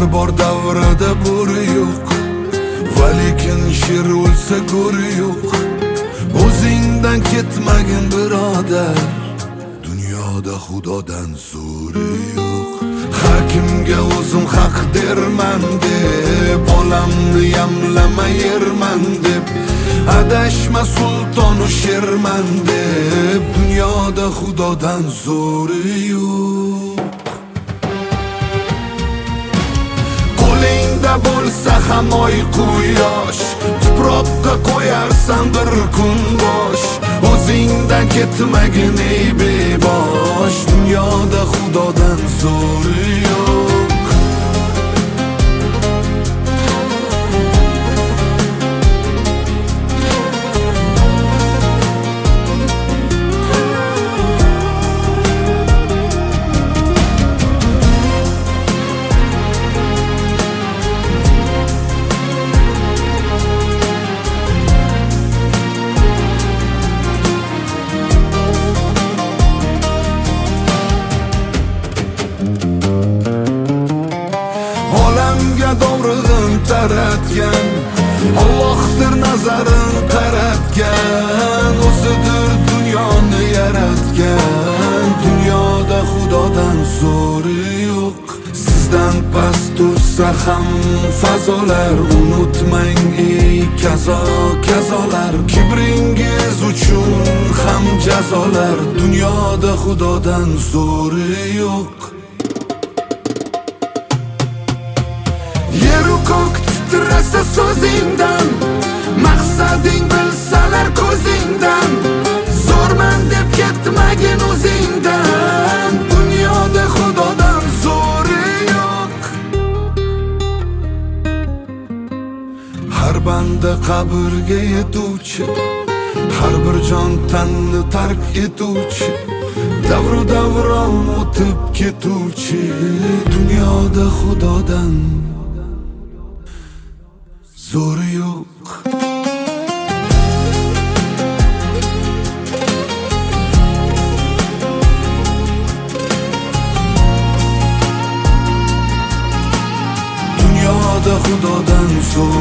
Har bor davrada bo'ri yo'q, va lekin sher o'lsa go'ri yo'q. O'zingdan ketmagin birodar, dunyoda xudodan zo'ri yo'q. Har kimga o'zim haq derman deb, olamni yamlama yerman deb, adashma sultonu sherman deb, dunyoda xudodan zo'ri yo'q. Qo'lingda bo'lsa ham oy quyosh, tuproqqa qo'yarsan bir kun bosh. O'zingdan ketmagin ey bebosh, dunyoda xudodan zo'ri yo'q. Doğrug'un taratgan Allohdir nazarin qaratgan, o'zidir dunyoni yaratgan. Dunyoda xudodan zo'ri yo'q. Sizdan past tursa ham fazolar, unutmang ey kazolar. Kibringiz uchun ham jazolar, dunyoda xudodan zo'ri yo'q. Yeru ko'k titrasa so'zingdan, maqsading bilsalar ko'zingdan. Zo'rman deb ketmagin o'zingdan, dunyoda xudodan zo'ri yo'q. Har banda qabrga yetuvchi, har bir jon tanni tark etuvchi, davru davron o'tib ketuvchi, dunyoda xudodan zo'ri yo'q. Dunyoda xudodan zo'ri